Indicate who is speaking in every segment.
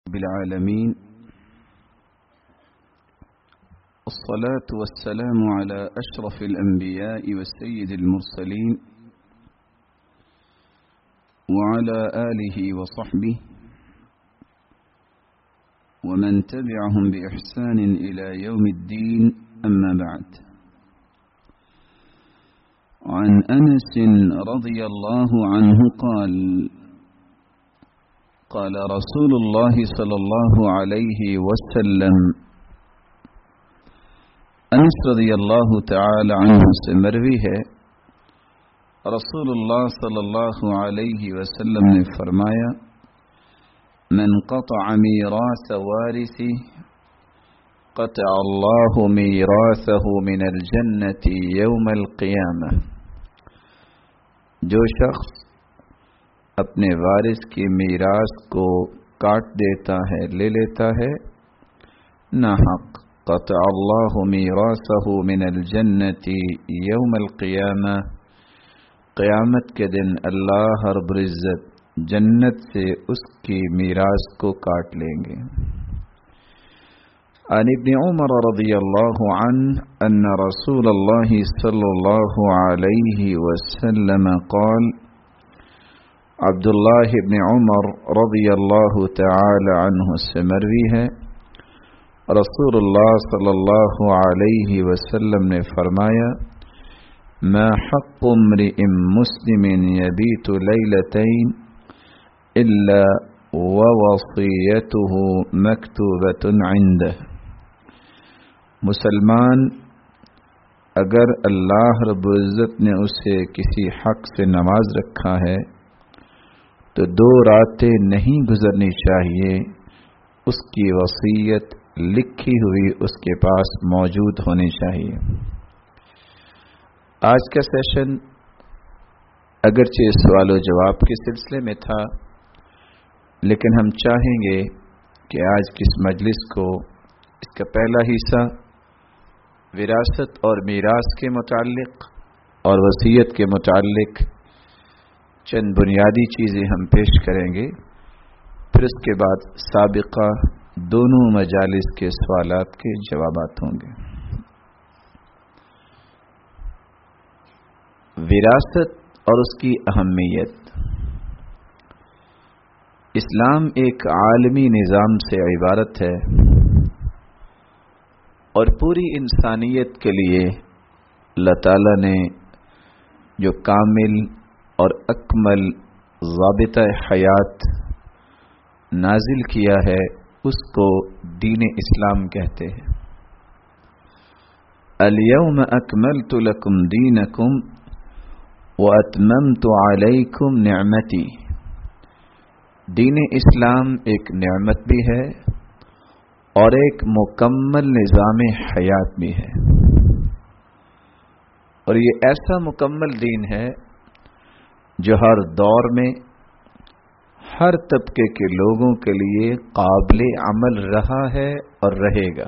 Speaker 1: بالعالمين والصلاة والسلام على أشرف الأنبياء والسيد المرسلين وعلى آله وصحبه ومن تبعهم بإحسان إلى يوم الدين. أما بعد، عن أنس رضي الله عنه قال: قال رسول الله صلى الله عليه وسلم، انس رضی اللہ تعالی عنہ سے مروی ہے، رسول اللہ صلی اللہ علیہ وسلم نے فرمایا: من قطع میراث وارثه قطع اللہ میراثه من الجنة یوم القیامہ. جو شخص اپنے وارث کی میراث کو کاٹ دیتا ہے، لے لیتا ہے ناحق، قطع اللہ میراثه من الجنة یوم القیامہ، قیامت کے دن اللہ رب العزت جنت سے اس کی میراث کو کاٹ لیں گے. عن ابن عمر رضی اللہ عنہ ان رسول اللہ صلی اللہ علیہ وسلم قال: عبداللہ ابن عمر رضی اللہ تعالی عنہ سے مروی ہے، رسول اللہ صلی اللہ علیہ وسلم نے فرمایا: ما حق امرئ مسلم یبیت لیلتین الا ووصیته مکتوبۃ عنده. مسلمان اگر اللہ رب العزت نے اسے کسی حق سے نواز رکھا ہے تو 2 راتیں نہیں گزرنی چاہیے اس کی وصیت لکھی ہوئی اس کے پاس موجود ہونی چاہیے. آج کا سیشن اگرچہ سوال و جواب کے سلسلے میں تھا، لیکن ہم چاہیں گے کہ آج کی اس مجلس کو، اس کا پہلا حصہ وراثت اور میراث کے متعلق اور وصیت کے متعلق چند بنیادی چیزیں ہم پیش کریں گے، پھر اس کے بعد سابقہ دونوں مجالس کے سوالات کے جوابات ہوں گے. وراثت اور اس کی اہمیت. اسلام ایک عالمی نظام سے عبارت ہے اور پوری انسانیت کے لیے اللہ تعالیٰ نے جو کامل اور اکمل ضابطہ حیات نازل کیا ہے اس کو دین اسلام کہتے ہیں. الیوم اکملت لکم دینکم واتممت علیکم نعمتی. دین اسلام ایک نعمت بھی ہے اور ایک مکمل نظام حیات بھی ہے، اور یہ ایسا مکمل دین ہے جو ہر دور میں ہر طبقے کے لوگوں کے لیے قابل عمل رہا ہے اور رہے گا.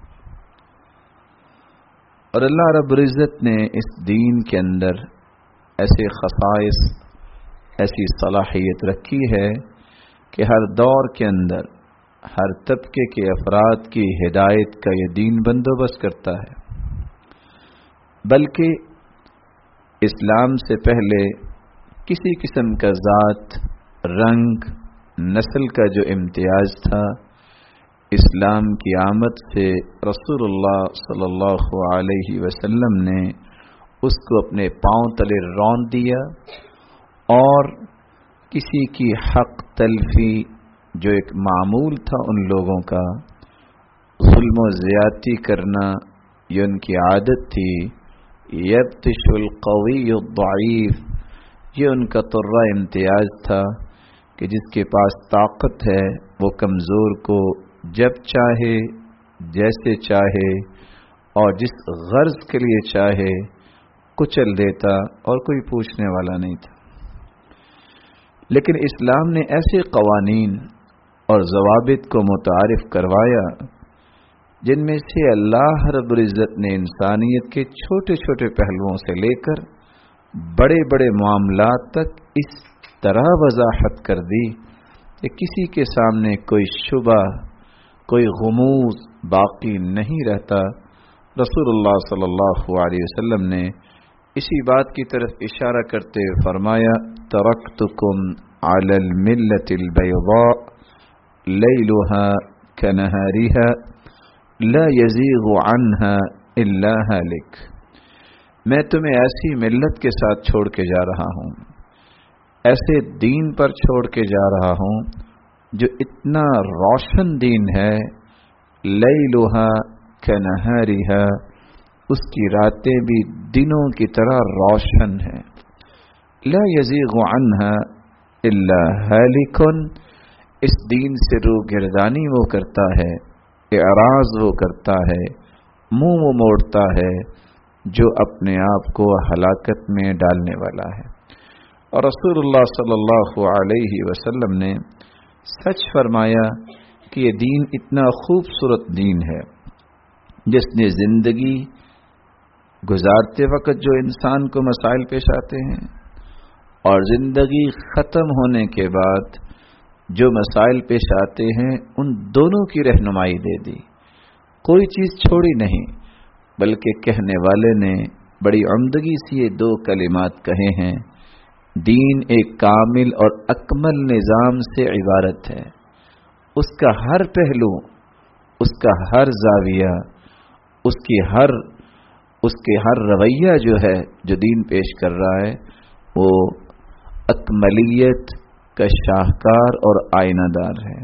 Speaker 1: اور اللہ رب العزت نے اس دین کے اندر ایسے خصائص، ایسی صلاحیت رکھی ہے کہ ہر دور کے اندر ہر طبقے کے افراد کی ہدایت کا یہ دین بندوبست کرتا ہے. بلکہ اسلام سے پہلے کسی قسم کا ذات، رنگ، نسل کا جو امتیاز تھا، اسلام کی آمد سے رسول اللہ صلی اللہ علیہ وسلم نے اس کو اپنے پاؤں تلے رون دیا، اور کسی کی حق تلفی جو ایک معمول تھا ان لوگوں کا، ظلم و زیادتی کرنا یہ ان کی عادت تھی، یبطش القوی الضعیف یہ ان کا طرہ امتیاز تھا کہ جس کے پاس طاقت ہے وہ کمزور کو جب چاہے، جیسے چاہے اور جس غرض کے لیے چاہے کچل دیتا، اور کوئی پوچھنے والا نہیں تھا. لیکن اسلام نے ایسے قوانین اور ضوابط کو متعارف کروایا جن میں سے اللہ رب العزت نے انسانیت کے چھوٹے چھوٹے پہلوؤں سے لے کر بڑے بڑے معاملات تک اس طرح وضاحت کر دی کہ کسی کے سامنے کوئی شبہ، کوئی غموض باقی نہیں رہتا، رسول اللہ صلی اللہ علیہ وسلم نے اسی بات کی طرف اشارہ کرتے ہوئے فرمایا ترکتکم علی الملۃ البیضاء لیلها كنہارها لا یزیغ عنها الا ہالک، میں تمہیں ایسی ملت کے ساتھ چھوڑ کے جا رہا ہوں، ایسے دین پر چھوڑ کے جا رہا ہوں جو اتنا روشن دین ہے، لیلها كنہارها، اس کی راتیں بھی دنوں کی طرح روشن ہیں، لا یزیغ عنها الا ہالک، اس دین سے روگردانی وہ کرتا ہے، اعراض وہ کرتا ہے، منہ وہ موڑتا ہے جو اپنے آپ کو ہلاکت میں ڈالنے والا ہے۔ اور رسول اللہ صلی اللہ علیہ وسلم نے سچ فرمایا کہ یہ دین اتنا خوبصورت دین ہے جس نے زندگی گزارتے وقت جو انسان کو مسائل پیش آتے ہیں اور زندگی ختم ہونے کے بعد جو مسائل پیش آتے ہیں ان دونوں کی رہنمائی دے دی، کوئی چیز چھوڑی نہیں، بلکہ کہنے والے نے بڑی عمدگی سے یہ دو کلمات کہے ہیں، دین ایک کامل اور اکمل نظام سے عبارت ہے، اس کا ہر پہلو، اس کا ہر زاویہ، اس کے ہر رویہ جو ہے جو دین پیش کر رہا ہے وہ اکملیت کا شاہکار اور آئینہ دار ہے۔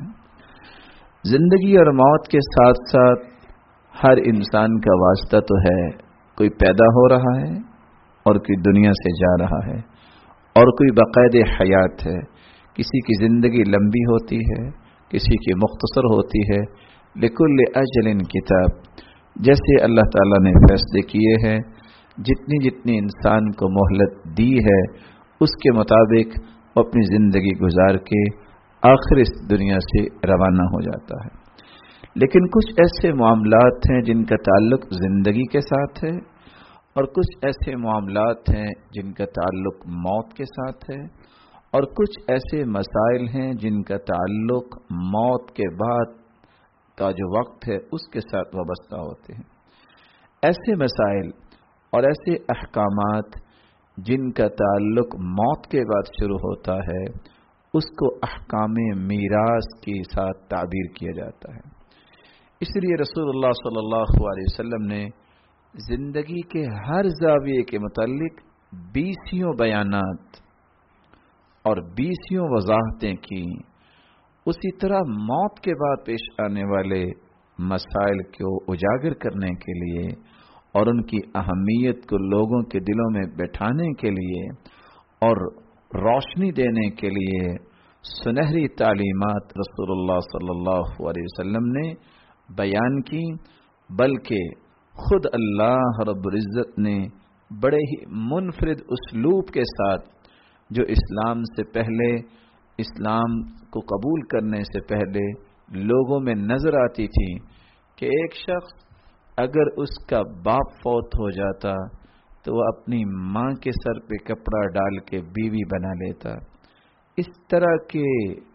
Speaker 1: زندگی اور موت کے ساتھ ساتھ ہر انسان کا واسطہ تو ہے، کوئی پیدا ہو رہا ہے اور کوئی دنیا سے جا رہا ہے اور کوئی بقید حیات ہے، کسی کی زندگی لمبی ہوتی ہے، کسی کی مختصر ہوتی ہے، لکل اجل کتاب، جیسے اللہ تعالیٰ نے فیصلے کیے ہیں، جتنی جتنی انسان کو مہلت دی ہے اس کے مطابق وہ اپنی زندگی گزار کے آخر اس دنیا سے روانہ ہو جاتا ہے۔ لیکن کچھ ایسے معاملات ہیں جن کا تعلق زندگی کے ساتھ ہے اور کچھ ایسے معاملات ہیں جن کا تعلق موت کے ساتھ ہے اور کچھ ایسے مسائل ہیں جن کا تعلق موت کے بعد کا جو وقت ہے اس کے ساتھ وابستہ ہوتے ہیں۔ ایسے مسائل اور ایسے احکامات جن کا تعلق موت کے بعد شروع ہوتا ہے اس کو احکام میراث کے ساتھ تعبیر کیا جاتا ہے۔ اس لیے رسول اللہ صلی اللہ علیہ وسلم نے زندگی کے ہر زاویے کے متعلق 20 بیانات اور 20 وضاحتیں کی، اسی طرح موت کے بعد پیش آنے والے مسائل کو اجاگر کرنے کے لیے اور ان کی اہمیت کو لوگوں کے دلوں میں بٹھانے کے لیے اور روشنی دینے کے لیے سنہری تعلیمات رسول اللہ صلی اللہ علیہ وسلم نے بیان کی، بلکہ خود اللہ رب العزت نے بڑے ہی منفرد اسلوب کے ساتھ جو اسلام سے پہلے، اسلام کو قبول کرنے سے پہلے لوگوں میں نظر آتی تھی کہ ایک شخص اگر اس کا باپ فوت ہو جاتا تو وہ اپنی ماں کے سر پہ کپڑا ڈال کے بیوی بنا لیتا، اس طرح کے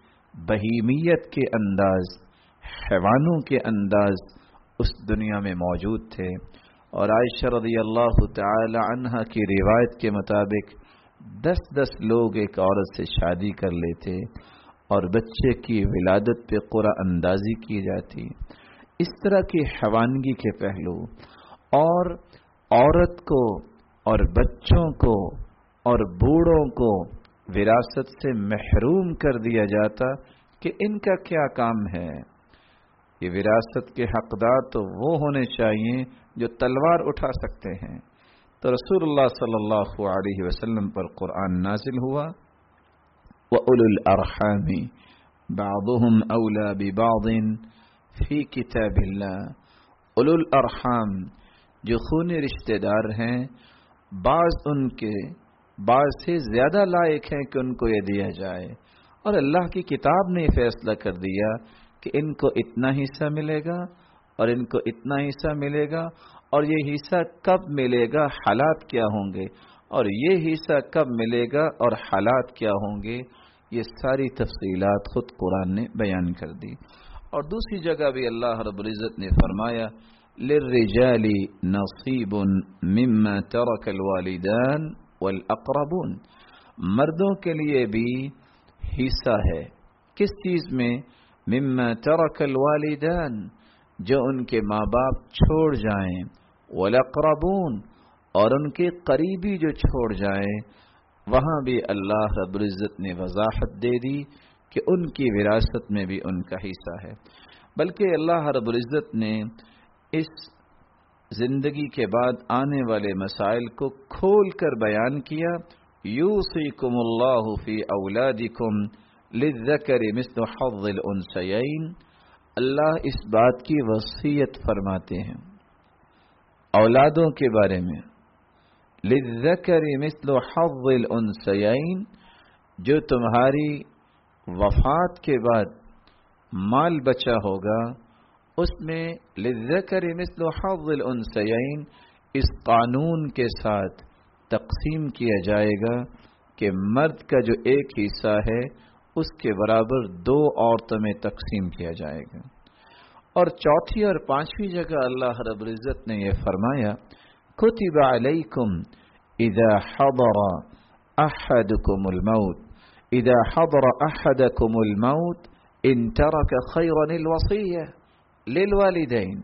Speaker 1: بہیمیت کے انداز، حیوانوں کے انداز اس دنیا میں موجود تھے۔ اور عائشہ رضی اللہ تعالی عنہا کی روایت کے مطابق 10 لوگ ایک عورت سے شادی کر لیتے اور بچے کی ولادت پہ قرعہ اندازی کی جاتی۔ اس طرح کی حیوانگی کے پہلو اور عورت کو اور بچوں کو اور بوڑھوں کو وراثت سے محروم کر دیا جاتا کہ ان کا کیا کام ہے، یہ وراثت کے حقدار تو وہ ہونے چاہیے جو تلوار اٹھا سکتے ہیں۔ تو رسول اللہ صلی اللہ علیہ وسلم پر قرآن نازل ہوا، وَأُولُو الْأَرْحَامِ بَعْضُهُمْ أَوْلَى بِبَعْضٍ فِي كِتَابِ اللَّهِ، اولو الارحام جو خونی رشتہ دار ہیں بعض سے زیادہ لائق ہیں کہ ان کو یہ دیا جائے، اور اللہ کی کتاب نے فیصلہ کر دیا کہ ان کو اتنا حصہ ملے گا اور ان کو اتنا حصہ ملے گا، اور یہ حصہ کب ملے گا، حالات کیا ہوں گے، اور یہ حصہ کب ملے گا اور حالات کیا ہوں گے، یہ ساری تفصیلات خود قرآن نے بیان کر دی. اور دوسری جگہ بھی اللہ رب العزت نے فرمایا للرجال نصیب مما ترک الوالدان والاقربون، مردوں کے لیے بھی حصہ ہے. کس چیز میں؟ مما ترک الوالدان، جو ان کے ماں باپ چھوڑ جائیں، والاقربون، اور ان کے قریبی جو چھوڑ جائیں. وہاں بھی اللہ رب العزت نے وضاحت دے دی کہ ان کی وراثت میں بھی ان کا حصہ ہے. بلکہ اللہ رب العزت نے اس زندگی کے بعد آنے والے مسائل کو کھول کر بیان کیا. یوصیکم اللہ فی اولادکم للذکر مثل حظ الانثیین، اللہ اس بات کی وصیت فرماتے ہیں اولادوں کے بارے میں، للذکر مثل حظ الانثیین، جو تمہاری وفات کے بعد مال بچا ہوگا اس میں للذکر مثل حظ الانثیین اس قانون کے ساتھ تقسیم کیا جائے گا کہ مرد کا جو ایک حصہ ہے اس کے برابر 2 عورتوں میں تقسیم کیا جائے گا. اور چوتھی اور پانچویں جگہ اللہ رب العزت نے یہ فرمایا کتب علیکم اذا حضر احدکم الموت اذا حضر احدکم الموت ان ترک خیرا الوصیہ للوالدین.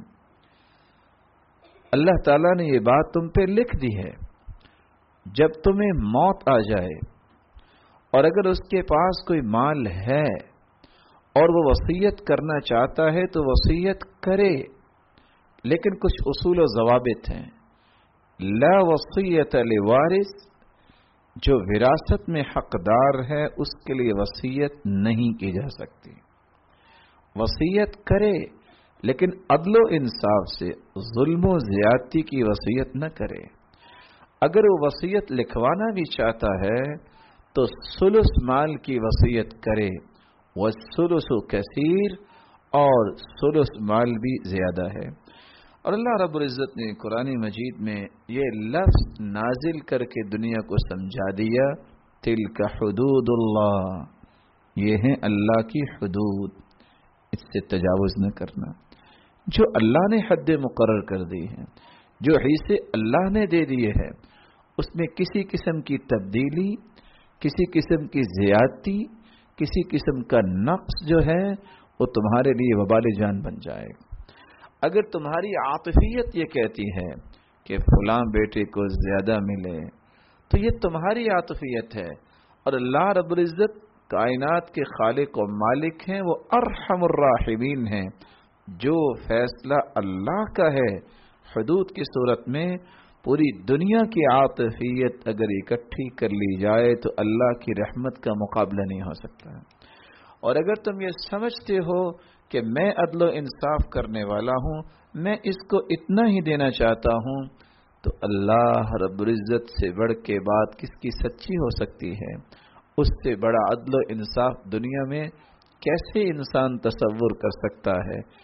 Speaker 1: اللہ تعالیٰ نے یہ بات تم پہ لکھ دی ہے، جب تمہیں موت آ جائے اور اگر اس کے پاس کوئی مال ہے اور وہ وصیت کرنا چاہتا ہے تو وصیت کرے، لیکن کچھ اصول و ضوابط ہیں. لا وصیت لوارث، جو وراثت میں حقدار ہے اس کے لیے وصیت نہیں کی جا سکتی. وصیت کرے لیکن عدل و انصاف سے، ظلم و زیادتی کی وصیت نہ کرے. اگر وہ وصیت لکھوانا بھی چاہتا ہے تو ثلث مال کی وصیت کرے، والثلث کثیر، اور ثلث مال بھی زیادہ ہے. اور اللہ رب العزت نے قرآن مجید میں یہ لفظ نازل کر کے دنیا کو سمجھا دیا، تلک حدود اللہ، یہ ہیں اللہ کی حدود، اس سے تجاوز نہ کرنا. جو اللہ نے حد مقرر کر دی ہے، جو حصے اللہ نے دے دیے ہیں، اس میں کسی قسم کی تبدیلی، کسی قسم کی زیادتی، کسی قسم کا نقص جو ہے وہ تمہارے لیے وبال جان بن جائے گا. اگر تمہاری عاطفیت یہ کہتی ہے کہ فلاں بیٹے کو زیادہ ملے تو یہ تمہاری عاطفیت ہے، اور اللہ رب العزت کائنات کے خالق و مالک ہیں، وہ ارحم الراحمین ہیں. جو فیصلہ اللہ کا ہے حدود کی صورت میں، پوری دنیا کی عاطفیت اگر اکٹھی کر لی جائے تو اللہ کی رحمت کا مقابلہ نہیں ہو سکتا. اور اگر تم یہ سمجھتے ہو کہ میں عدل و انصاف کرنے والا ہوں، میں اس کو اتنا ہی دینا چاہتا ہوں، تو اللہ رب العزت سے بڑھ کے بات کس کی سچی ہو سکتی ہے؟ اس سے بڑا عدل و انصاف دنیا میں کیسے انسان تصور کر سکتا ہے؟